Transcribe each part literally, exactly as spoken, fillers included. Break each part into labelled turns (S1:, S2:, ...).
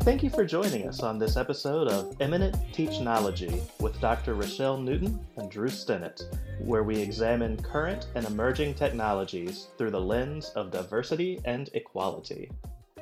S1: Thank you for joining us on this episode of Eminent Teachnology with Doctor Rochelle Newton and Drew Stennett, where we examine current and emerging technologies through the lens of diversity and equality.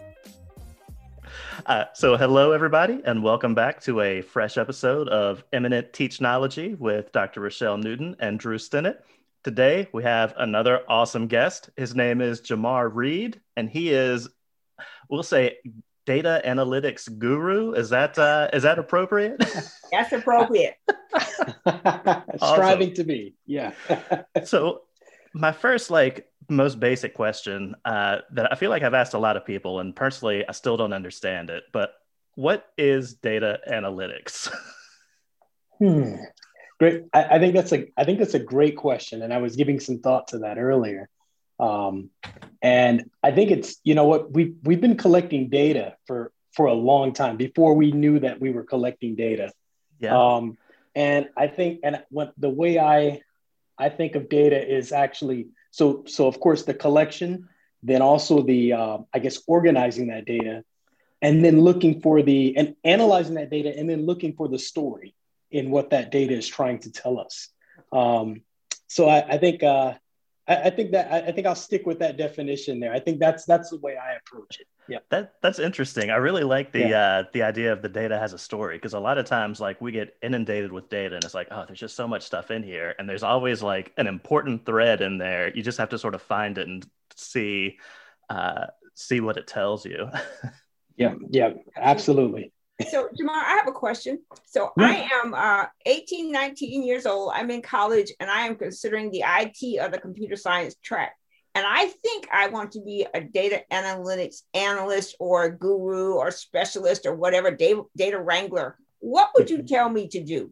S1: Uh, so hello, everybody, and welcome back to a fresh episode of Eminent Teachnology with Doctor Rochelle Newton and Drew Stennett. Today, we have another awesome guest. His name is Jamar Reed, and he is, we'll say, data analytics guru. Is that uh, is that appropriate?
S2: That's appropriate.
S3: Striving to be, yeah.
S1: So my first, like, most basic question uh, that I feel like I've asked a lot of people, and personally, I still don't understand it, but what is data analytics?
S3: hmm. Great. I, I think that's a I think that's a great question, and I was giving some thought to that earlier. Um, and I think it's, you know what, we we've been collecting data for, for a long time before we knew that we were collecting data.
S1: Yeah.
S3: Um, and I think, and what the way I, I think of data is actually, so, so of course the collection, then also the, uh, I guess, organizing that data and then looking for the, and analyzing that data and then looking for the story in what that data is trying to tell us. Um, so I, I think, uh, I think that I think I'll stick with that definition there. I think that's that's the way I approach it. Yeah,
S1: that that's interesting. I really like the
S3: yeah.
S1: uh, the idea of the data has a story, because a lot of times, like, we get inundated with data, and it's like, oh, there's just so much stuff in here, and there's always like an important thread in there. You just have to sort of find it and see uh, see what it tells you.
S3: yeah, yeah, absolutely.
S2: So, Jamar, I have a question. So
S3: yeah.
S2: I am uh, eighteen, nineteen years old. I'm in college, and I am considering the I T or the computer science track. And I think I want to be a data analytics analyst or a guru or specialist or whatever, data, data wrangler. What would you tell me to do?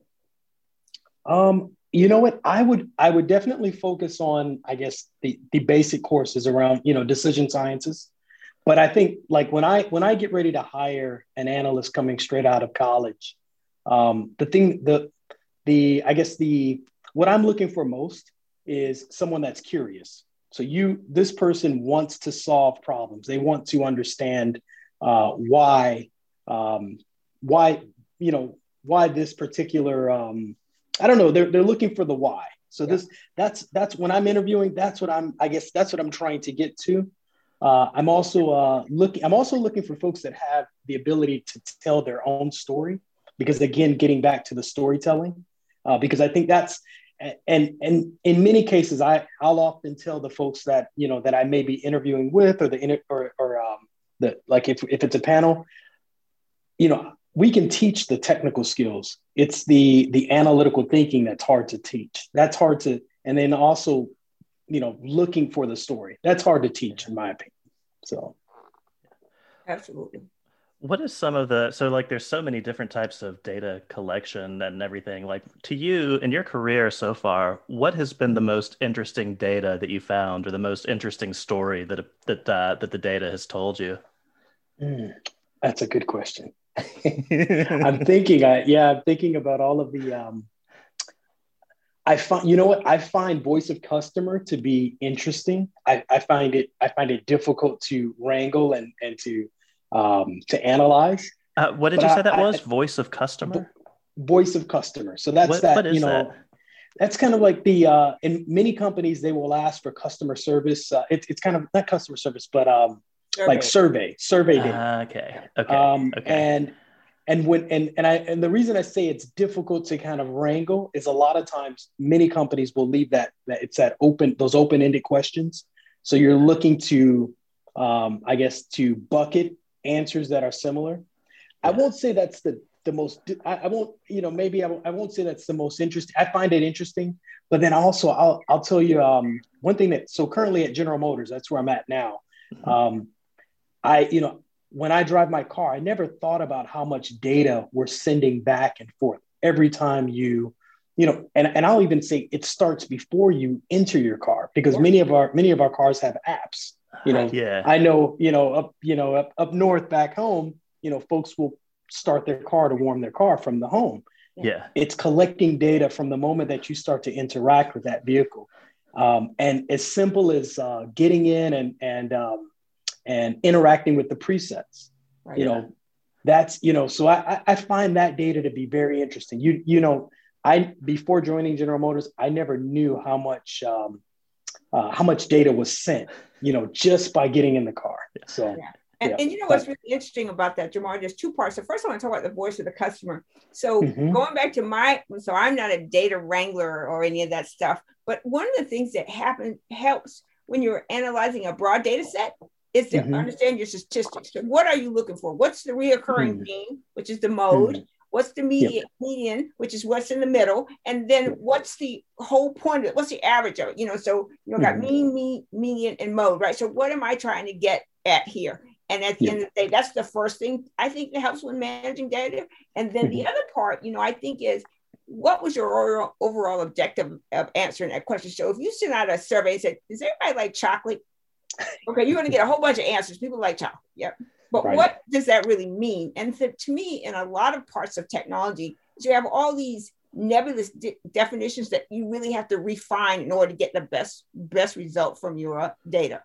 S3: Um, you know what? I would I would definitely focus on, I guess, the, the basic courses around, you know, decision sciences. But I think, like, when I when I get ready to hire an analyst coming straight out of college, um, the thing, the the I guess the what I'm looking for most is someone that's curious. So you, this person wants to solve problems. They want to understand uh, why um, why you know why this particular um, I don't know. They're they're looking for the why. So this that's that's when I'm interviewing. That's what I'm I guess that's what I'm trying to get to. Uh, I'm also uh, looking. I'm also looking for folks that have the ability to tell their own story, because again, getting back to the storytelling, uh, because I think that's and and in many cases, I I'll often tell the folks that you know that I may be interviewing with, or the or or um, the like if if it's a panel, you know, we can teach the technical skills. It's the the analytical thinking that's hard to teach. That's hard to, and then also, you know, looking for the story. That's hard to teach, in my opinion. So,
S2: absolutely.
S1: What is some of the, so like there's so many different types of data collection and everything. Like, to you, in your career so far, what has been the most interesting data that you found, or the most interesting story that that uh, that the data has told you?
S3: Mm, that's a good question. I'm thinking, I, yeah, I'm thinking about all of the. Um, I find, you know what, I find voice of customer to be interesting. I, I find it, I find it difficult to wrangle and, and to, um, to analyze.
S1: Uh, what did
S3: but
S1: you
S3: I,
S1: say that
S3: I,
S1: was? Voice of customer?
S3: Voice of customer. So that's
S1: what,
S3: that,
S1: what is
S3: you know,
S1: that?
S3: That's kind of like the, uh, in many companies, they will ask for customer service. Uh, it, it's kind of not customer service, but um, survey. like survey, survey data.
S1: Uh, okay. Okay.
S3: Um,
S1: okay.
S3: And, And when and and I and the reason I say it's difficult to kind of wrangle is a lot of times many companies will leave that that it's that open those open-ended questions. So you're looking to, um, I guess, to bucket answers that are similar. Yeah. I won't say that's the the most. I, I won't you know maybe I won't, I won't say that's the most interesting. I find it interesting, but then also I'll I'll tell you um, one thing that so currently at General Motors, that's where I'm at now. Mm-hmm. Um, I you know. When I drive my car, I never thought about how much data we're sending back and forth every time you, you know, and, and I'll even say it starts before you enter your car, because many of our many of our cars have apps. You know,
S1: yeah.
S3: I know, you know, up, you know, up, up north back home, you know, folks will start their car to warm their car from the home.
S1: Yeah.
S3: It's collecting data from the moment that you start to interact with that vehicle. Um, and as simple as uh, getting in and, and, um, and interacting with the presets. Right. You know, that's, you know, so I, I find that data to be very interesting. You, you know, I, before joining General Motors, I never knew how much, um, uh, how much data was sent, you know, just by getting in the car. So,
S2: yeah. And,
S3: yeah.
S2: and you know, what's really interesting about that, Jamar, there's two parts. So first I want to talk about the voice of the customer. So
S3: Mhm.
S2: going back to my, so I'm not a data wrangler or any of that stuff, but one of the things that happen helps when you're analyzing a broad data set is to
S3: Mhm.
S2: understand your statistics. So what are you looking for? What's the reoccurring
S3: Mhm.
S2: theme, which is the mode?
S3: Mhm.
S2: What's the median, median, which is what's in the middle? And then what's the whole point of it? What's the average of it? You know, so, you know, got
S3: Mhm.
S2: mean, mean, median, and mode, right? So what am I trying to get at here? And at the
S3: Yeah.
S2: end of the day, that's the first thing I think that helps when managing data. And then the
S3: Mhm.
S2: other part, you know, I think is, what was your overall, overall objective of answering that question? So if you send out a survey and said, does everybody like chocolate? Okay, you're going to get a whole bunch of answers. People like chocolate. Yep. But
S3: Right.
S2: what does that really mean? And to, to me, in a lot of parts of technology, you have all these nebulous de- definitions that you really have to refine in order to get the best, best result from your uh, data.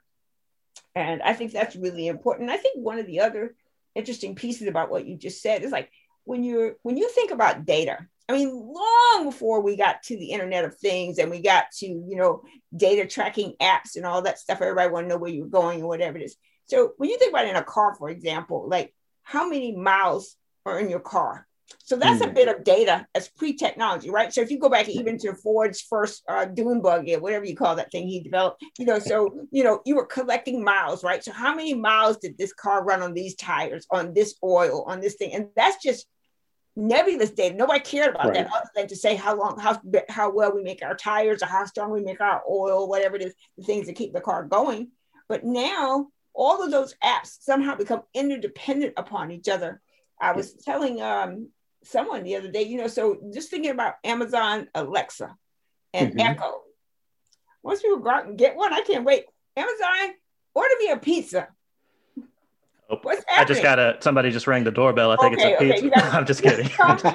S2: And I think that's really important. I think one of the other interesting pieces about what you just said is like, when you're when you think about data, I mean, long before we got to the Internet of Things and we got to, you know, data tracking apps and all that stuff, everybody want to know where you're going or whatever it is. So when you think about it in a car, for example, like how many miles are in your car? So that's
S3: Mm.
S2: a bit of data as pre-technology, right? So if you go back even to Ford's first uh, dune buggy, or whatever you call that thing he developed, you know, so, you know, you were collecting miles, right? So how many miles did this car run on these tires, on this oil, on this thing? And that's just nebulous data. Nobody cared about
S3: Right.
S2: that other than to say how long, how, how well we make our tires or how strong we make our oil, whatever it is, the things that keep the car going. But now all of those apps somehow become interdependent upon each other. I was telling um, someone the other day, you know, so just thinking about Amazon Alexa and
S3: Mhm.
S2: Echo. Once people go out and get one, I can't wait. Amazon, order me a pizza.
S1: Oh,
S2: What's
S1: I just
S2: happening?
S1: got a somebody just rang the doorbell. I think
S2: Okay,
S1: it's a
S2: okay,
S1: pizza.
S2: you got-
S1: I'm just kidding.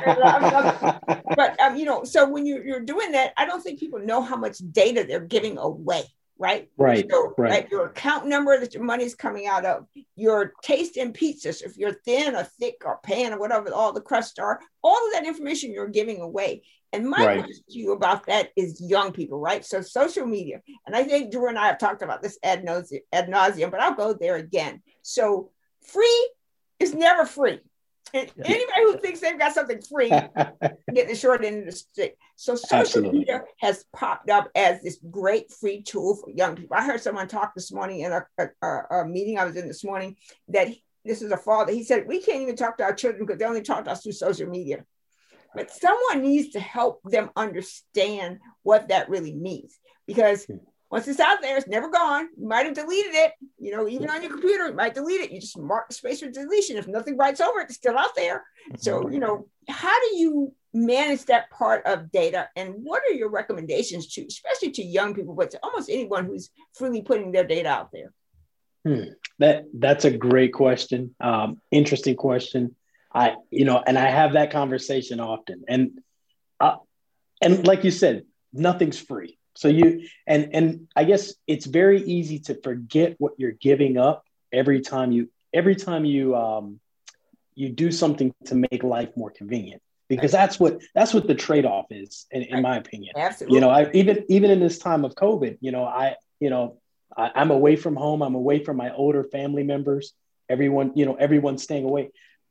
S2: But um, you know, so when you're, you're doing that, I don't think people know how much data they're giving away, right?
S3: Right,
S2: So,
S3: right.
S2: like your account number that your money's coming out of, your taste in pizzas, if you're thin or thick or pan or whatever, all the crusts are, all of that information you're giving away. And my
S3: Right.
S2: question to you about that is young people, right? So social media, and I think Drew and I have talked about this ad nauseum, ad nauseum, but I'll go there again. So free is never free. And
S1: Yeah.
S2: anybody who thinks they've got something free, get the short end of the stick. So social
S3: Absolutely.
S2: media has popped up as this great free tool for young people. I heard someone talk this morning in a, a, a meeting I was in this morning that he, this is a father. He said, we can't even talk to our children because they only talk to us through social media. But someone needs to help them understand what that really means. Because once it's out there, it's never gone. You might have deleted it. You know, even on your computer, you might delete it. You just mark the space for deletion. If nothing writes over it, it's still out there. So, you know, how do you manage that part of data? And what are your recommendations to, especially to young people, but to almost anyone who's freely putting their data out there?
S3: Hmm. That that's a great question. Um, interesting question. I, you know, and I have that conversation often. And, uh, and like you said, nothing's free. So you, and, and I guess it's very easy to forget what you're giving up every time you, every time you, um, you do something to make life more convenient, because that's what, that's what the trade-off is, in, in my opinion.
S2: Absolutely.
S3: You know, I, even, even in this time of COVID, you know, I, you know, I, I'm away from home. I'm away from my older family members. Everyone, you know, everyone's staying away.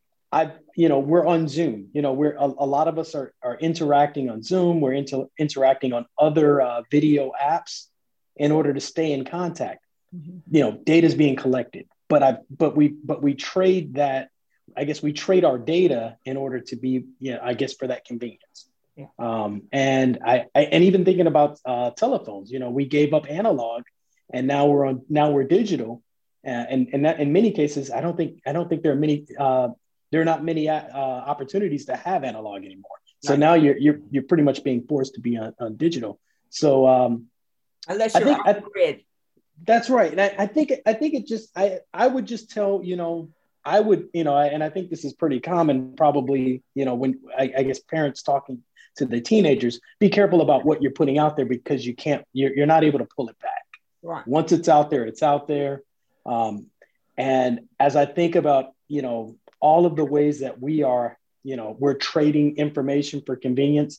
S3: I, you know, we're on Zoom. You know, we're a, a lot of us are are interacting on Zoom. We're into interacting on other uh, video apps in order to stay in contact. Mm-hmm. You know, data is being collected, but I, but we, but we trade that. I guess we trade our data in order to be, you know, I guess for that convenience. Yeah. Um, and I, I, and even thinking about uh, telephones. You know, we gave up analog, and now we're on. Now we're digital, uh, and and that in many cases, I don't think I don't think there are many. Uh, There are not many uh, opportunities to have analog anymore. So right. now you're you're you're pretty much being forced to be on, on digital. So um,
S2: unless you're
S3: I think,
S2: off the grid.
S3: That's right. And I, I think I think it just I I would just tell, you know, I would, you know, and I think this is pretty common probably, you know, when I, I guess parents talking to the teenagers, be careful about what you're putting out there, because you can't you're you're not able to pull it back.
S2: Right.
S3: Once it's out there, it's out there. Um, and as I think about, you know, all of the ways that we are, you know, we're trading information for convenience.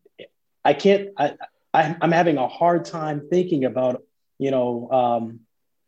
S3: I can't, I, I, I'm having a hard time thinking about, you know, um,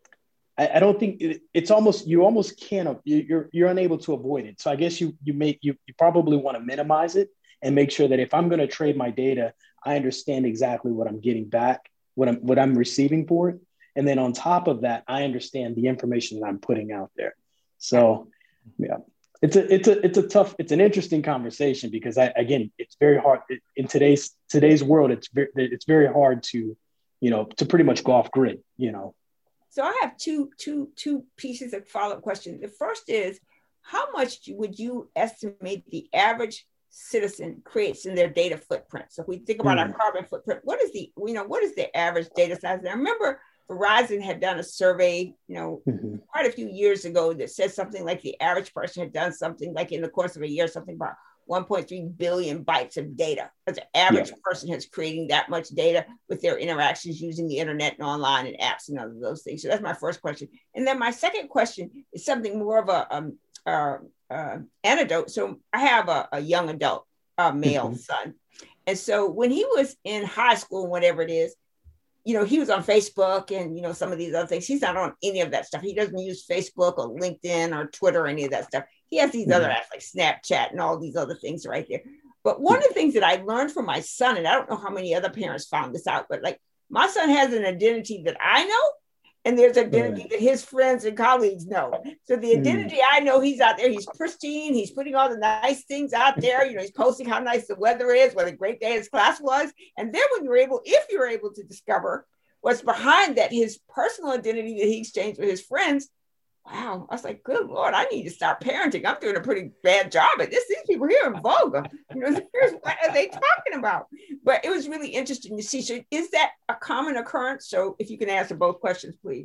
S3: I, I don't think it, it's almost, you almost can't, you're, you're unable to avoid it. So I guess you, you make, you, you probably want to minimize it and make sure that if I'm going to trade my data, I understand exactly what I'm getting back, what I'm, what I'm receiving for it. And then on top of that, I understand the information that I'm putting out there. So yeah, it's a, it's a, it's a tough, it's an interesting conversation because I, again, it's very hard in today's, today's world. It's very, it's very hard to, you know, to pretty much go off grid, you know.
S2: So I have two, two, two pieces of follow-up questions. The first is, how much would you estimate the average citizen creates in their data footprint? So if we think about mm. our carbon footprint, what is the, you know, what is the average data size? And I remember Verizon had done a survey, you know, mm-hmm. quite a few years ago that said something like the average person had done something like in the course of a year, something about one point three billion bytes of data. As an average yeah. person has creating that much data with their interactions using the internet and online and apps and other those things. So that's my first question. And then my second question is something more of a um, uh, uh, anecdote. So I have a, a young adult, a male mm-hmm. son. And so when he was in high school, whatever it is, you know, he was on Facebook and, you know, some of these other things. He's not on any of that stuff. He doesn't use Facebook or LinkedIn or Twitter or any of that stuff. He has these mm-hmm. other apps like Snapchat and all these other things right there. But one of the things that I learned from my son, and I don't know how many other parents found this out, but like my son has an identity that I know, and there's identity right. that his friends and colleagues know. So the identity mm. I know, he's out there, he's pristine, he's putting all the nice things out there, you know, he's posting how nice the weather is, what a great day his class was. And then when you're able, if you're able to discover what's behind that, his personal identity that he exchanged with his friends, wow, I was like, good Lord, I need to start parenting. I'm doing a pretty bad job at this. These people here in Volga, you know, here's what are they talking about? But it was really interesting to see. So is that a common occurrence? So if you can answer both questions, please.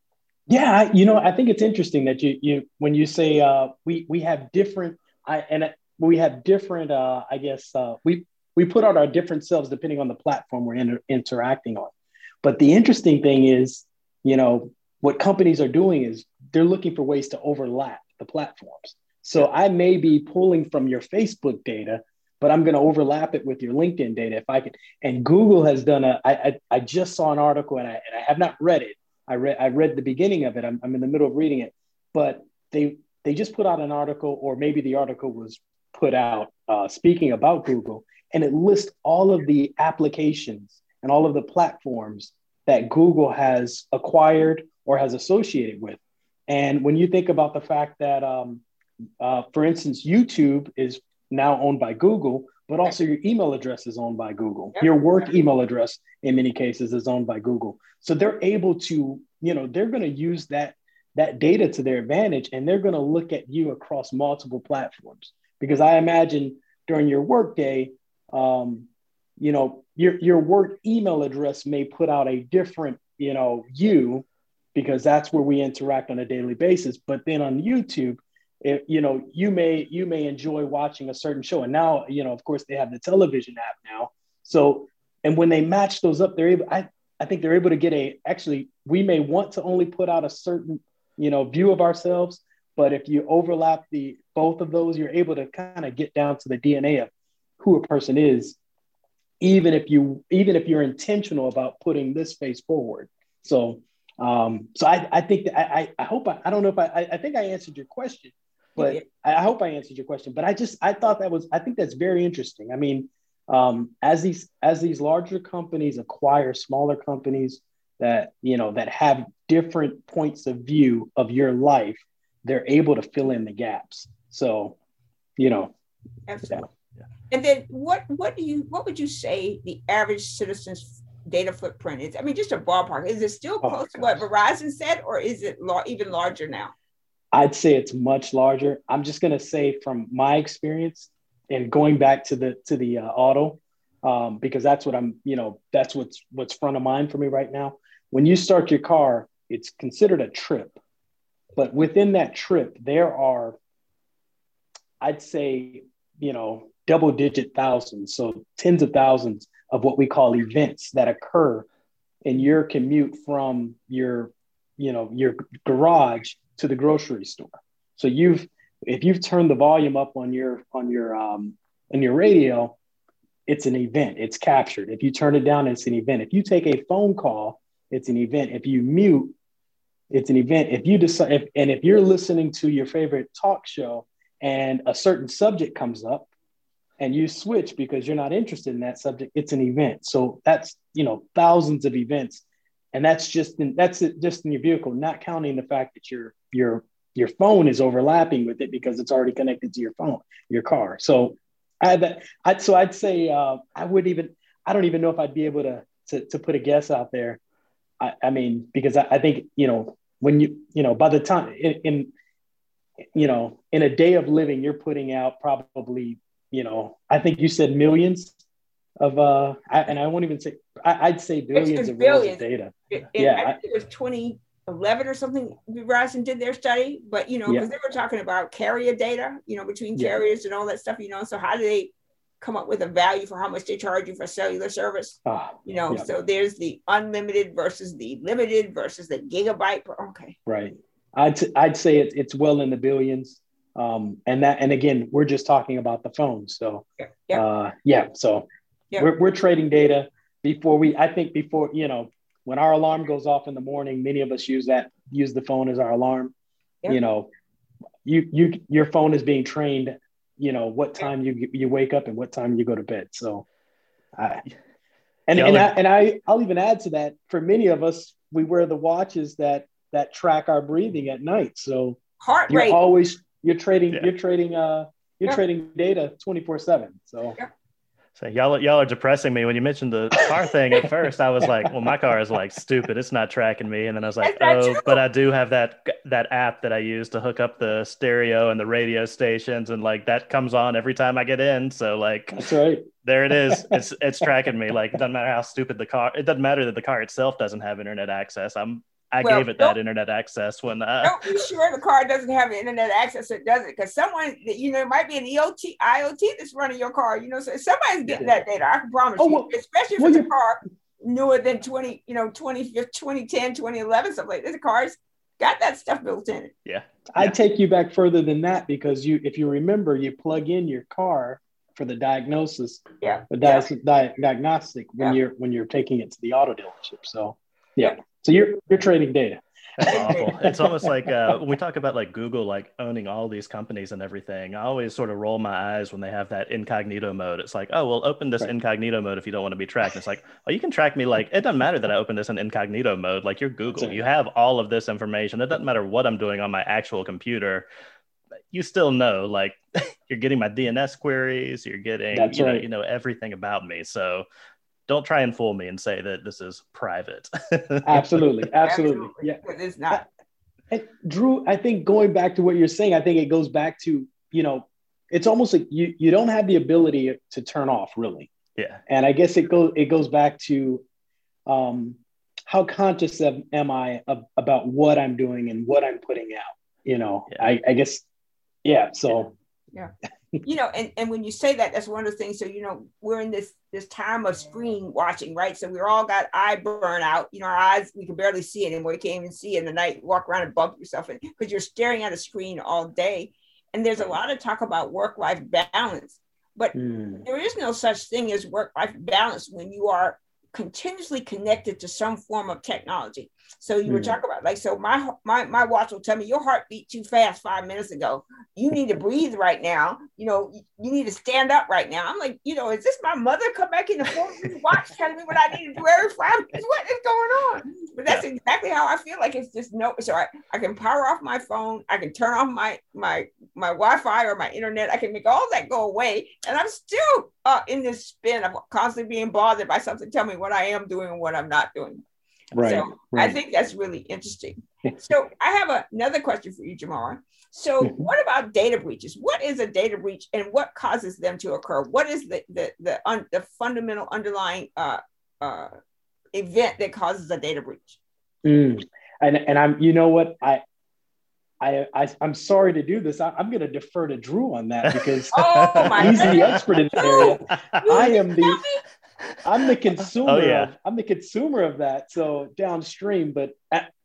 S3: Yeah, you know, I think it's interesting that you, you when you say uh, we we have different, I and we have different, uh, I guess, uh, we, we put out our different selves depending on the platform we're inter- interacting on. But the interesting thing is, you know, what companies are doing is they're looking for ways to overlap the platforms. So I may be pulling from your Facebook data, but I'm going to overlap it with your LinkedIn data if I can. And Google has done a, I, I, I just saw an article and I, and I have not read it. I read, I read the beginning of it. I'm, I'm in the middle of reading it, but they, they just put out an article, or maybe the article was put out uh, speaking about Google, and it lists all of the applications and all of the platforms that Google has acquired or has associated with. And when you think about the fact that, um, uh, for instance, YouTube is now owned by Google, but also your email address is owned by Google. Yep. Your work email address, in many cases, is owned by Google. So they're able to, you know, they're going to use that, that data to their advantage, and they're going to look at you across multiple platforms. Because I imagine during your workday, um, you know, your, your work email address may put out a different, you know, you, because that's where we interact on a daily basis. But then on YouTube, if, you know, you may, you may enjoy watching a certain show. And now, you know, of course they have the television app now. So, and when they match those up, they're able, I, I think they're able to get a, actually, we may want to only put out a certain, you know, view of ourselves, but if you overlap the, both of those, you're able to kind of get down to the D N A of who a person is, even if you, even if you're intentional about putting this face forward. So, um, so I, I think that I, I hope, I, I don't know if I, I think I answered your question, but I hope I answered your question, but I just, I thought that was, I think that's very interesting. I mean, um, as these, as these larger companies acquire smaller companies that, you know, that have different points of view of your life, they're able to fill in the gaps. So, you know.
S2: Absolutely. Yeah. And then what, what do you, what would you say the average citizen's data footprint is? I mean, just a ballpark. Is it still close oh, to what Verizon said, or is it la- even larger now?
S3: I'd say it's much larger. I'm just going to say from my experience and going back to the, to the uh, auto, um, because that's what I'm, you know, that's what's, what's front of mind for me right now. When you start your car, it's considered a trip, but within that trip, there are, I'd say, you know, double digit thousands. So tens of thousands of what we call events that occur in your commute from your, you know, your garage to the grocery store. So you've, If you've turned the volume up on your on your um, on your radio, it's an event. It's captured. If you turn it down, it's an event. If you take a phone call, it's an event. If you mute, it's an event. If you decide, if, and if you're listening to your favorite talk show and a certain subject comes up, and you switch because you're not interested in that subject, it's an event. So that's, you know, thousands of events. And that's just in, that's it, just in your vehicle, not counting the fact that your, your, your phone is overlapping with it because it's already connected to your phone, your car. So I had that, I'd, so I'd say uh, I would even, I don't even know if I'd be able to, to, to put a guess out there. I, I mean, because I, I think, you know, when you, you know, by the time in, in, you know, in a day of living, you're putting out probably, you know, I think you said millions of, uh, I, and I won't even say, I, I'd say billions of billions of data.
S2: It,
S3: yeah,
S2: I think it was twenty eleven or something. Verizon did their study, but you know, because yeah. they were talking about carrier data, you know, between carriers yeah. and all that stuff. You know, so how do they come up with a value for how much they charge you for cellular service? Uh, you know, yeah. so there's the unlimited versus the limited versus the gigabyte. Per, okay,
S3: right. I'd I'd say it's it's well in the billions. Um, and that, and again, we're just talking about the phone. So, yeah, uh, yeah. So yeah. We're, we're trading data before we, I think before, you know, when our alarm goes off in the morning, many of us use that, use the phone as our alarm. Yeah. You know, you, you, your phone is being trained, you know, what time yeah. you, you wake up and what time you go to bed. So, I, and, and, I, and I, I'll even add to that, for many of us, we wear the watches that, that track our breathing at night. So
S2: heart
S3: you're
S2: rate.
S3: always, You're trading,
S1: yeah.
S3: you're trading, uh, you're yeah. trading data twenty-four seven. So,
S2: yeah.
S1: so y'all, y'all are depressing me. When you mentioned the car thing at first, I was like, well, my car is like stupid. It's not tracking me. And then I was like, oh, true. But I do have that, that app that I use to hook up the stereo and the radio stations. And like, that comes on every time I get in. So like,
S3: that's right.
S1: There it is. It's, it's tracking me. Like, it doesn't matter how stupid the car, it doesn't matter that the car itself doesn't have internet access. I'm, I well, gave it that internet access when uh
S2: don't be sure the car doesn't have internet access. It doesn't, because someone, you know, it might be an E O T I O T that's running your car, you know, so somebody's getting yeah. that data, I can promise oh, well, you, especially if well, it's a car newer than twenty, you know, twenty, twenty ten, twenty eleven, something like this. The car's got that stuff built in it.
S1: Yeah.
S3: I'd take you back further than that, because you, if you remember, you plug in your car for the diagnosis,
S2: yeah,
S3: the di-
S2: yeah.
S3: di- diagnostic when
S2: yeah.
S3: you're, when you're taking it to the auto dealership. So, yeah. So you're you're trading data.
S1: That's awful. It's almost like uh, when we talk about like Google, like owning all these companies and everything. I always sort of roll my eyes when they have that incognito mode. It's like, oh, well, open this right. incognito mode if you don't want to be tracked. And it's like, oh, you can track me. Like, it doesn't matter that I open this in incognito mode. Like, you're Google. You have all of this information. It doesn't matter what I'm doing on my actual computer. You still know, like, you're getting my D N S queries. You're getting,
S3: That's
S1: you
S3: right.
S1: know, you know everything about me. So. Don't try and fool me and say that this is private.
S3: Absolutely. Absolutely.
S2: Absolutely.
S3: Yeah.
S2: But it's not.
S3: And Drew, I think going back to what you're saying, I think it goes back to, you know, it's almost like you, you don't have the ability to turn off, really.
S1: Yeah.
S3: And I guess it goes, it goes back to um, how conscious of, am I of, about what I'm doing and what I'm putting out, you know, yeah. I, I guess, yeah. So,
S2: yeah. yeah. You know, and, and when you say that, that's one of the things. So, you know, we're in this this time of screen watching, right? So we're all got eye burnout. You know, our eyes, we can barely see it anymore. You can't even see it in the night. Walk around and bump yourself in because you're staring at a screen all day. And there's a lot of talk about work-life balance, but mm. there is no such thing as work-life balance when you are continuously connected to some form of technology. So you mm. were talking about, like, so my my my watch will tell me your heart beat too fast five minutes ago. You need to breathe right now. You know, you need to stand up right now. I'm like, you know, is this my mother come back in the phone watch telling me what I need to do every five minutes? What is going on? But that's exactly how I feel. Like, it's just no. So I, I can power off my phone. I can turn off my my my Wi-Fi or my internet. I can make all that go away, and I'm still uh, in this spin of constantly being bothered by something telling me what I am doing and what I'm not doing.
S3: Right.
S2: So
S3: right.
S2: I think that's really interesting. So I have a, another question for you, Jamar. So what about data breaches? What is a data breach and what causes them to occur? What is the the the, un, the fundamental underlying uh, uh, event that causes a data breach?
S3: Mm. And and I'm you know what I. I, I, I'm sorry to do this. I, I'm going to defer to Drew on that because
S2: oh my
S3: he's
S2: God.
S3: the expert in the area. I am the I'm the consumer.
S1: Oh, yeah.
S3: Of, I'm the consumer of that. So downstream, but at,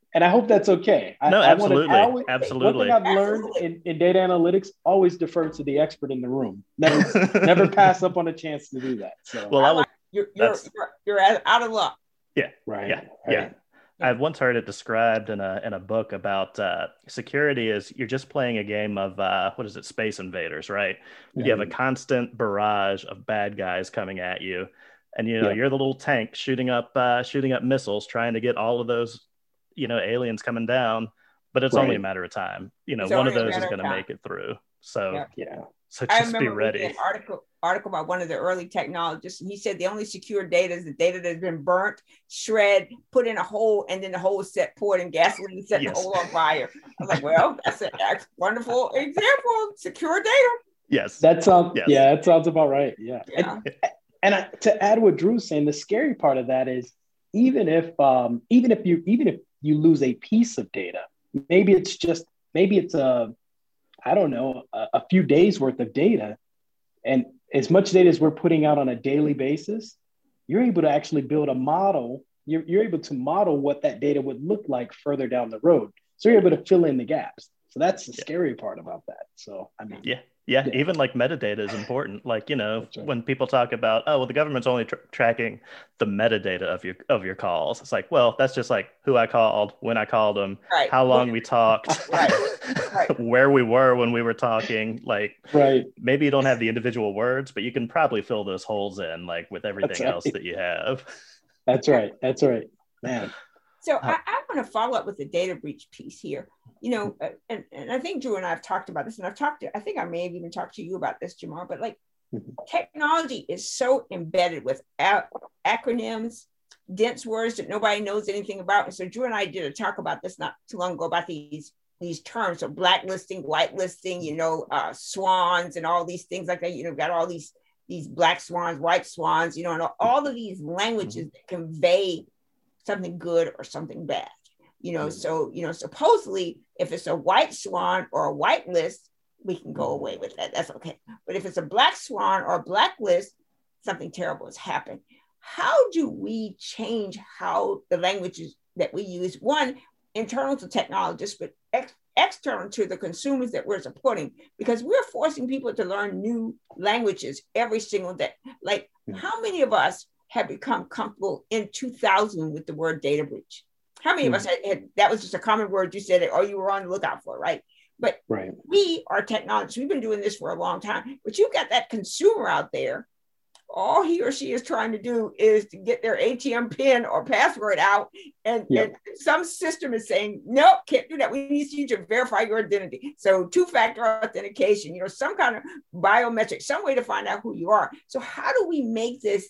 S3: and I hope that's okay. I,
S1: no,
S3: I
S1: absolutely,
S3: wanna, I always,
S1: absolutely.
S3: One thing I've learned in, in data analytics: always defer to the expert in the room. Never, never pass up on a chance to do that. So,
S1: well, I will.
S2: You're you're, you're you're out of luck.
S1: Yeah.
S3: Right.
S1: Yeah.
S3: Right.
S1: Yeah. I once heard it described in a in a book about uh, security is you're just playing a game of uh, what is it, Space Invaders, right? Yeah. You have a constant barrage of bad guys coming at you, and you know yeah. you're the little tank shooting up uh, shooting up missiles, trying to get all of those, you know, aliens coming down. But it's right. only a matter of time. You know, it's one of those is going to make it through. So
S2: yeah.
S3: yeah.
S2: So just I remember be ready. Reading an article article about one of the early technologists, and he said the only secure data is the data that's been burnt, shred, put in a hole, and then the hole is set poured in gasoline, set yes. the hole on fire. I was like, well, that's a that's wonderful example of secure data.
S1: Yes,
S3: that sounds yes. yeah, that sounds about right. Yeah,
S2: yeah.
S3: and, and I, to add what Drew's saying, the scary part of that is even if um, even if you even if you lose a piece of data, maybe it's just maybe it's a I don't know, a, a few days worth of data. And as much data as we're putting out on a daily basis, you're able to actually build a model. You're, you're able to model what that data would look like further down the road. So you're able to fill in the gaps. So that's the yeah. scary part about that. So, I mean,
S1: yeah. Yeah, yeah, even like metadata is important. Like, you know, right. when people talk about, oh, well, the government's only tr- tracking the metadata of your of your calls. It's like, well, that's just like who I called, when I called them, right. how long we talked,
S2: right. Right.
S1: where we were when we were talking. Like,
S3: right.
S1: maybe you don't have the individual words, but you can probably fill those holes in, like with everything
S3: right.
S1: else that you have.
S3: That's right. That's right, man.
S2: So I, I want to follow up with the data breach piece here. You know, and, and I think Drew and I have talked about this, and I've talked to, I think I may have even talked to you about this, Jamar, but like mm-hmm. technology is so embedded with a- acronyms, dense words that nobody knows anything about. And so Drew and I did a talk about this not too long ago about these, these terms of blacklisting, whitelisting, you know, uh, swans and all these things like that. You know, got all these, these black swans, white swans, you know, and all of these languages mm-hmm. that convey something good or something bad, you know, mm-hmm. so, you know, supposedly if it's a white swan or a white list, we can go away with that. That's okay. But if it's a black swan or a blacklist, something terrible has happened. How do we change how the languages that we use, one, internal to technologists, but ex- external to the consumers that we're supporting, because we're forcing people to learn new languages every single day. Like mm-hmm. how many of us have become comfortable in two thousand with the word data breach? How many mm-hmm. of us had, had, that was just a common word you said it, or you were on the lookout for, right? But
S3: right.
S2: we are technologists. We've been doing this for a long time, but you've got that consumer out there. All he or she is trying to do is to get their A T M pin or password out. And, yep. and some system is saying, nope, can't do that. We need you to verify your identity. So two-factor authentication, you know, some kind of biometric, some way to find out who you are. So how do we make this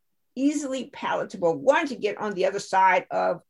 S2: easily palatable? One, to get on the other side of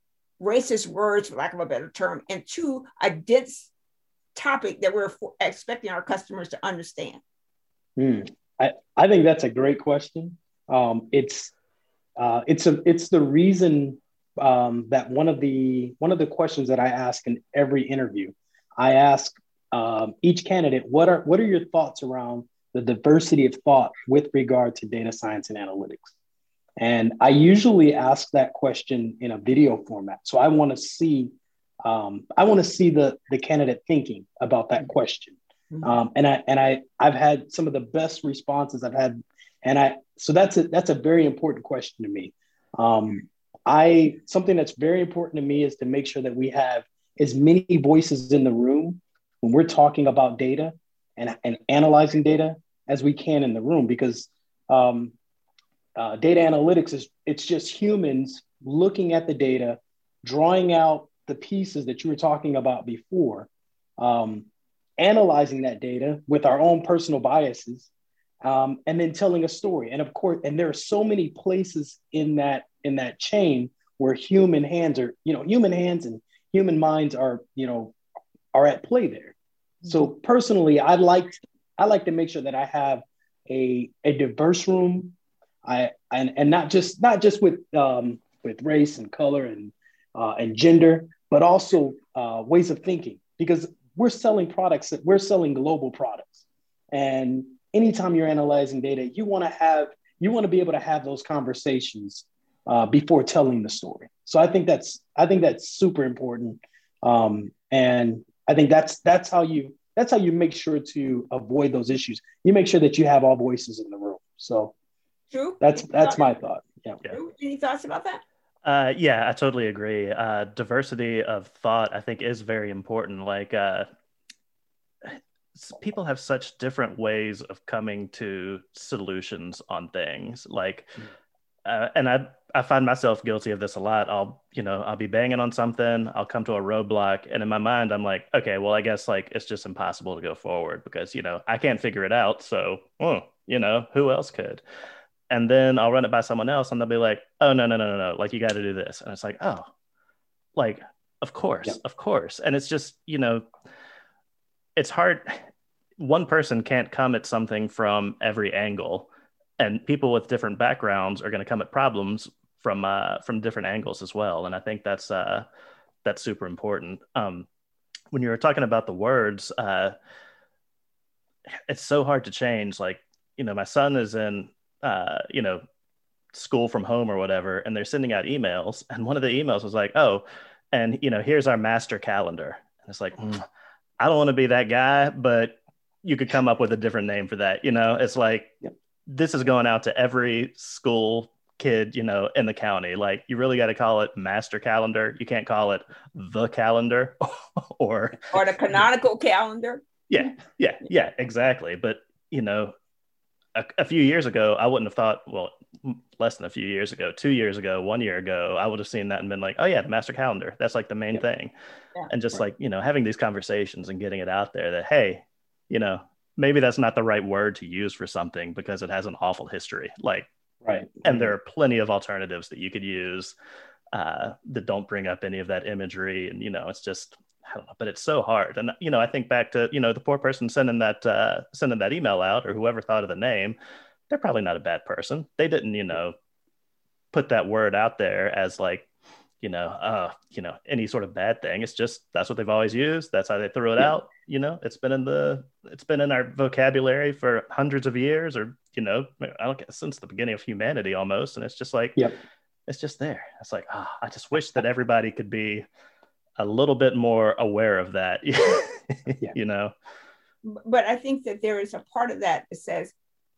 S2: racist words, for lack of a better term, and two, a dense topic that we're for, expecting our customers to understand.
S3: Hmm. I, I think that's a great question. Um, it's uh, it's a it's the reason um, that one of the one of the questions that I ask in every interview, I ask um, each candidate, what are what are your thoughts around the diversity of thought with regard to data science and analytics? And I usually ask that question in a video format. So I want to see um, I want to see the the candidate thinking about that question. Um, and I and I I've had some of the best responses I've had, and I so that's a that's a very important question to me. Um, I something that's very important to me is to make sure that we have as many voices in the room when we're talking about data and, and analyzing data as we can in the room, because um, uh, data analytics is it's just humans looking at the data, drawing out the pieces that you were talking about before. Um, analyzing that data with our own personal biases, um, and then telling a story. And of course, and there are so many places in that in that chain where human hands are, you know, human hands and human minds are, you know, are at play there. So personally, I like I like to make sure that I have a a diverse room, I and and not just not just with um, with race and color and uh, and gender, but also uh, ways of thinking, because we're selling products that we're selling global products. And anytime you're analyzing data, you want to have, you want to be able to have those conversations uh, before telling the story. So I think that's I think that's super important, um, and I think that's that's how you that's how you make sure to avoid those issues. You make sure that you have all voices in the room. So
S2: True.
S3: that's that's my thought. Yeah.
S1: Yeah.
S2: Any thoughts about that?
S1: Uh, yeah, I totally agree. Uh, diversity of thought, I think, is very important. Like, uh, s- people have such different ways of coming to solutions on things. Like, uh, and I, I find myself guilty of this a lot. I'll, you know, I'll be banging on something, I'll come to a roadblock, and in my mind, I'm like, okay, well, I guess like it's just impossible to go forward because, you know, I can't figure it out. So, oh, you know, who else could? And then I'll run it by someone else and they'll be like, oh, no, no, no, no, no. Like, you got to do this. And it's like, oh, like, of course,
S3: Yeah.
S1: of course. And it's just, you know, it's hard. One person can't come at something from every angle. And people with different backgrounds are going to come at problems from uh, from different angles as well. And I think that's uh, that's super important. Um, when you were talking about the words, uh, it's so hard to change. Like, you know, my son is in uh, you know, school from home or whatever, and they're sending out emails. And one of the emails was like, oh, and, you know, here's our master calendar. And it's like, mm, I don't want to be that guy, but you could come up with a different name for that. You know, it's like,
S3: Yep.
S1: This is going out to every school kid, you know, in the county. Like, you really got to call it master calendar. You can't call it the calendar or,
S2: Or the canonical calendar.
S1: yeah, yeah, yeah, exactly. But, you know, A, a few years ago, I wouldn't have thought, well, less than a few years ago, two years ago, one year ago, I would have seen that and been like, oh yeah, the master calendar. That's like the main
S3: Yeah.
S1: thing.
S2: Yeah.
S1: And just
S3: Right.
S1: like, you know, having these conversations and getting it out there that, hey, you know, maybe that's not the right word to use for something because it has an awful history. Like,
S3: Right.
S1: and there are plenty of alternatives that you could use uh, that don't bring up any of that imagery. And, you know, it's just, I don't know, but it's so hard. And, you know, I think back to, you know, the poor person sending that, uh, sending that email out, or whoever thought of the name, they're probably not a bad person. They didn't, you know, put that word out there as like, you know, uh, you know, any sort of bad thing. It's just, that's what they've always used. That's how they threw it
S3: Yeah.
S1: out. You know, it's been in the, it's been in our vocabulary for hundreds of years, or, you know, I don't guess since the beginning of humanity almost. And it's just like,
S3: Yep.
S1: it's just there. It's like, ah, I just wish that everybody could be a little bit more aware of that,
S3: Yeah.
S1: you know?
S2: But I think that there is a part of that that says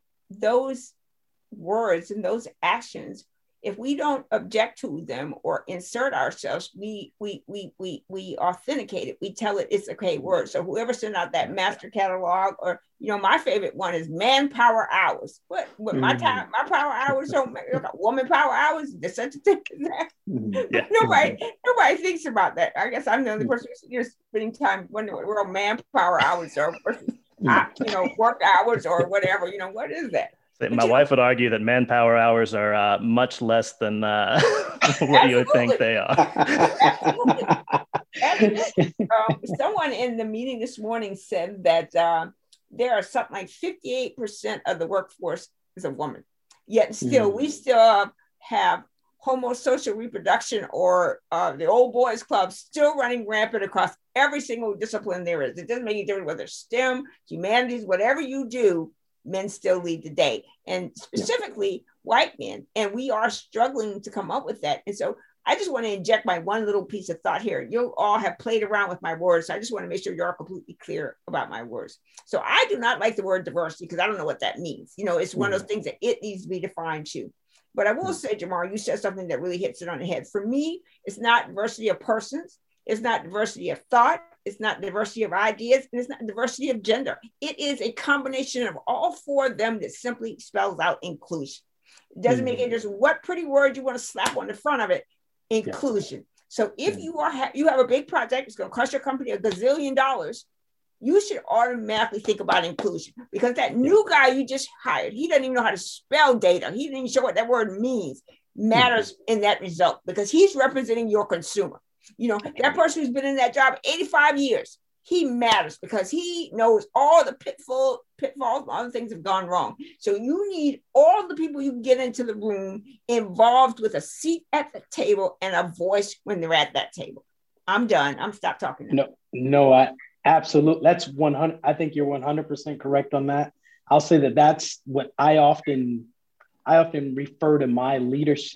S2: those words and those actions, if we don't object to them or insert ourselves, we we we we we authenticate it. We tell it it's a okay word. So whoever sent out that master catalog, or you know, my favorite one is manpower hours. What what my time, my power hours don't make woman power hours. There's such a thing as that.
S3: Mhm.
S1: Yeah.
S2: Nobody nobody thinks about that. I guess I'm the only person who's spending time wondering what real manpower hours are versus uh, you know, work hours or whatever. You know, what is that?
S1: My
S2: But you
S1: wife would argue that manpower hours are uh, much less than uh, what you would think they are.
S2: Absolutely. Absolutely. Um, someone in the meeting this morning said that uh, there are something like fifty-eight percent of the workforce is a woman. Yet still,
S3: Mm.
S2: we still have homosocial reproduction, or uh, the old boys club still running rampant across every single discipline there is. It doesn't make any difference whether it's STEM, humanities, whatever you do, men still lead the day, and specifically yeah. white men. And we are struggling to come up with that. And so I just want to inject my one little piece of thought here. You all have played around with my words. So I just want to make sure you're completely clear about my words. So I do not like the word diversity because I don't know what that means. You know, it's one mm-hmm. of those things that it needs to be defined too. But I will mm-hmm. say, Jamar, you said something that really hits it on the head. For me, it's not diversity of persons. It's not diversity of thought. It's not diversity of ideas. And it's not diversity of gender. It is a combination of all four of them that simply spells out inclusion. It doesn't mm-hmm. make any difference what pretty word you want to slap on the front of it. Inclusion. Yeah. So if you are ha- you have a big project, it's going to cost your company a gazillion dollars, you should automatically think about inclusion, because that new guy you just hired, he doesn't even know how to spell data. He didn't even show what that word means. Matters mm-hmm. in that result, because he's representing your consumer. You know, that person who's been in that job eighty-five years, he matters because he knows all the pitfall, pitfalls, and other things have gone wrong. So you need all the people you get into the room involved with a seat at the table and a voice when they're at that table. I'm done. I'm stop talking now.
S3: No, no, I absolutely. That's one hundred. I think you're one hundred percent correct on that. I'll say that that's what I often, I often refer to my leadership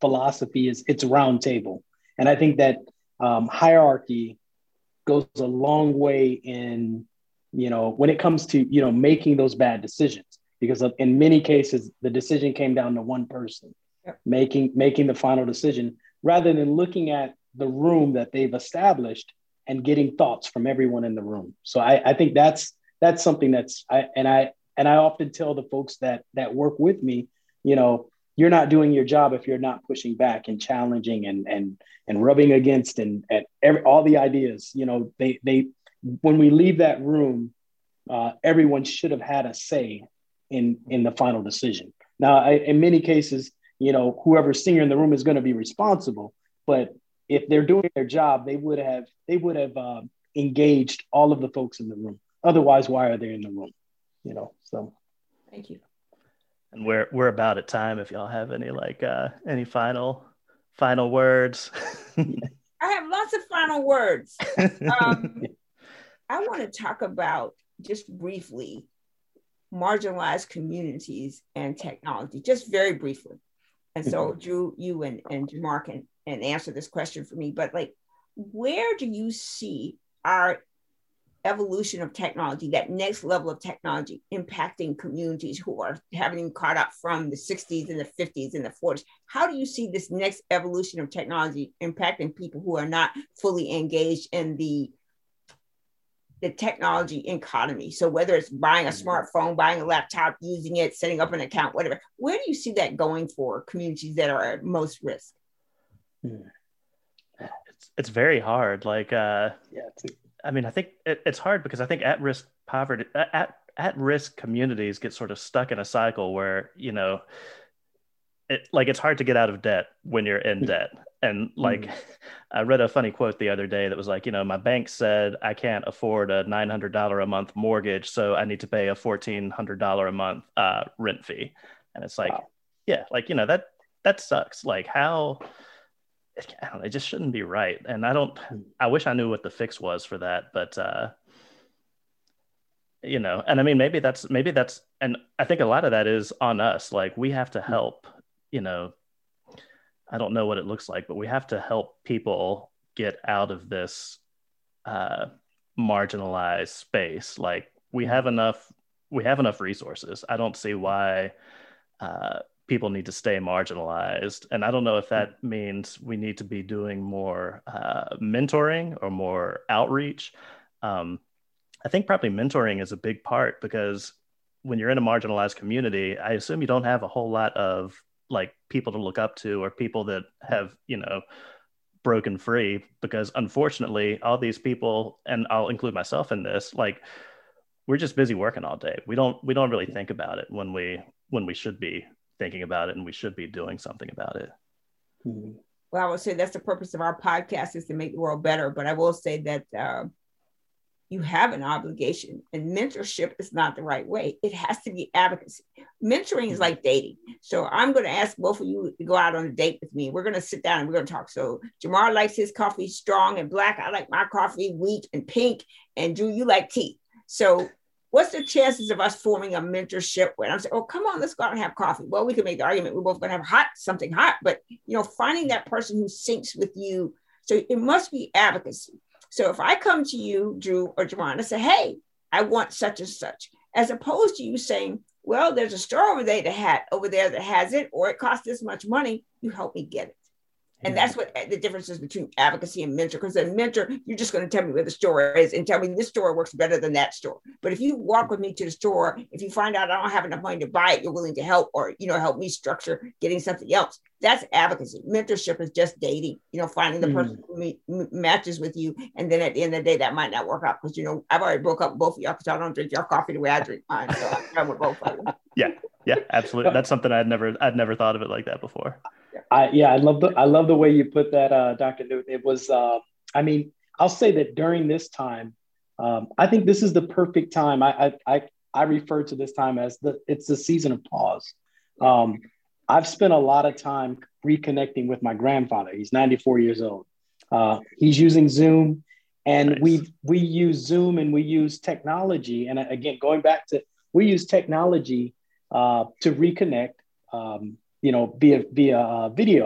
S3: philosophy is it's round table. And I think that um, hierarchy goes a long way in, you know, when it comes to, you know, making those bad decisions, because in many cases, the decision came down to one person yep. making, making the final decision, rather than looking at the room that they've established and getting thoughts from everyone in the room. So I, I think that's, that's something that's, I, and I, and I often tell the folks that, that work with me, you know, you're not doing your job if you're not pushing back and challenging and, and, and rubbing against and at every, all the ideas, you know, they, they, when we leave that room, uh, everyone should have had a say in, in the final decision. Now, I, in many cases, you know, whoever's senior in the room is going to be responsible, but if they're doing their job, they would have, they would have uh, engaged all of the folks in the room. Otherwise, why are they in the room? You know, so.
S2: Thank you.
S1: And we're, we're about at time. If y'all have any, like, uh, any final, final words.
S2: I have lots of final words. Um, I want to talk about just briefly marginalized communities and technology, just very briefly. And so Drew, you and, and Jamar can and answer this question for me, but like, where do you see our evolution of technology, that next level of technology impacting communities who are having caught up from the sixties and the fifties and the forties? How do you see this next evolution of technology impacting people who are not fully engaged in the the technology economy? So whether it's buying a smartphone, buying a laptop, using it, setting up an account, whatever, where do you see that going for communities that are at most risk?
S1: It's, it's very hard. Like, uh,
S3: yeah, it's a-
S1: I mean, I think it, it's hard because I think at-risk poverty, at, at-risk communities get sort of stuck in a cycle where, you know, it, like it's hard to get out of debt when you're in debt. And like, mm. I read a funny quote the other day that was like, you know, my bank said I can't afford a nine hundred dollars a month mortgage, so I need to pay a fourteen hundred dollars a month uh, rent fee. And it's like, wow. yeah, like, you know, that, that sucks. Like how, I don't know, it just shouldn't be right. And I don't, I wish I knew what the fix was for that, but, uh, you know, and I mean, maybe that's, maybe that's, and I think a lot of that is on us. Like we have to help, you know, I don't know what it looks like, but we have to help people get out of this uh, marginalized space. Like we have enough, we have enough resources. I don't see why uh, people need to stay marginalized. And I don't know if that means we need to be doing more uh, mentoring or more outreach. Um, I think probably mentoring is a big part because when you're in a marginalized community, I assume you don't have a whole lot of like people to look up to or people that have, you know, broken free, because unfortunately all these people, and I'll include myself in this, like we're just busy working all day. We don't, we don't really think about it when we, when we should be thinking about it and we should be doing something about it.
S2: Well, I would say that's the purpose of our podcast, is to make the world better. But I will say that uh, you have an obligation, and mentorship is not the right way. It has to be advocacy. Mentoring is like dating. So I'm going to ask both of you to go out on a date with me. We're going to sit down and we're going to talk. So Jamar likes his coffee strong and black. I like my coffee weak and pink. And Drew, you like tea. So what's the chances of us forming a mentorship where I'm saying, oh, come on, let's go out and have coffee? Well, we can make the argument we're both going to have hot, something hot, but you know, finding that person who syncs with you. So it must be advocacy. So if I come to you, Drew or Jamar, and say, hey, I want such and such, as opposed to you saying, well, there's a store over there that had over there that has it, or it costs this much money, you help me get it. And that's what the difference is between advocacy and mentor. Because a mentor, you're just going to tell me where the store is and tell me this store works better than that store. But if you walk with me to the store, if you find out I don't have enough money to buy it, you're willing to help, or, you know, help me structure getting something else. That's advocacy. Mentorship is just dating, you know, finding the person mm. who meet, m- matches with you. And then at the end of the day, that might not work out because, you know, I've already broke up with both of y'all because I don't drink your coffee the way I drink mine. So I'm with both of you.
S1: Yeah. Yeah, absolutely. That's something I'd never, I'd never thought of it like that before.
S3: I, yeah, I love the, I love the way you put that, uh, Doctor Newton. It was, uh, I mean, I'll say that during this time, um, I think this is the perfect time. I, I, I, I refer to this time as the, it's the season of pause. Um, I've spent a lot of time reconnecting with my grandfather. He's ninety-four years old. Uh, he's using Zoom, and nice. we we use Zoom and we use technology. And again, going back to, we use technology uh, to reconnect. Um, you know, via via uh, video,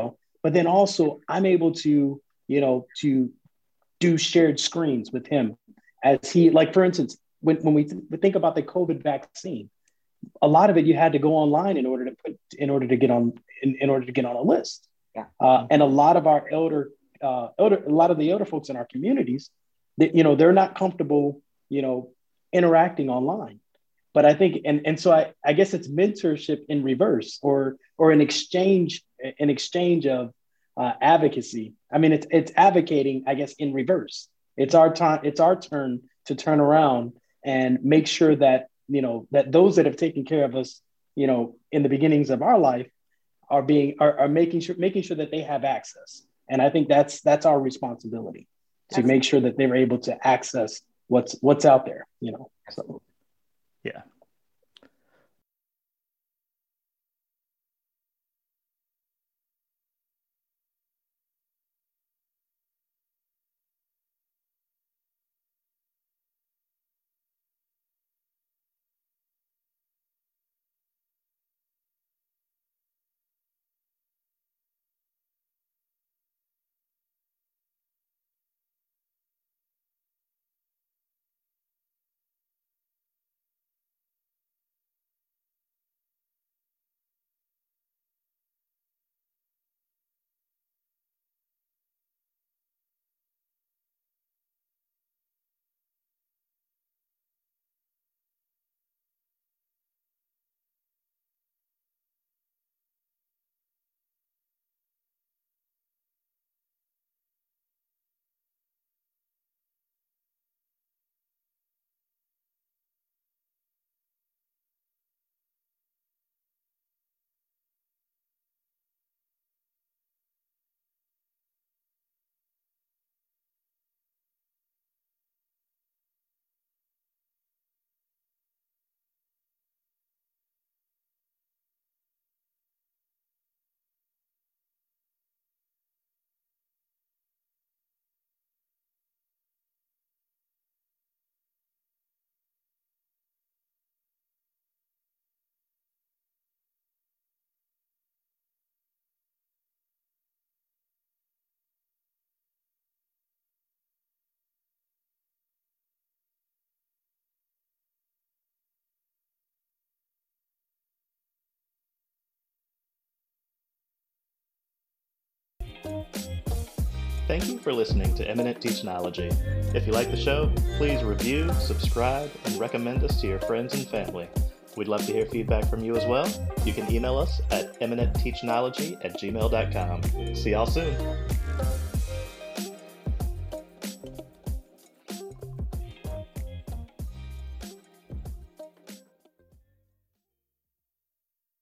S3: but then also I'm able to, you know, to do shared screens with him as he, like, for instance, when, when we th- think about the COVID vaccine, a lot of it you had to go online in order to put, in order to get on, in, in order to get on a list.
S2: Yeah.
S3: Uh, and a lot of our elder, uh, elder, a lot of the elder folks in our communities, that, you know, they're not comfortable, you know, interacting online. But I think, and, and so I, I guess it's mentorship in reverse, or, or an exchange, an exchange of uh, advocacy. I mean, it's, it's advocating, I guess, in reverse. It's our time, it's our turn to turn around and make sure that, you know, that those that have taken care of us, you know, in the beginnings of our life are being, are, are making sure, making sure that they have access. And I think that's, that's our responsibility, to make sure that they were able to access what's, what's out there, you know, so.
S1: Yeah. Thank you for listening to Eminent Teachnology. If you like the show, please review, subscribe, and recommend us to your friends and family. We'd love to hear feedback from you as well. You can email us at eminent teachnology at gmail dot com. See y'all soon.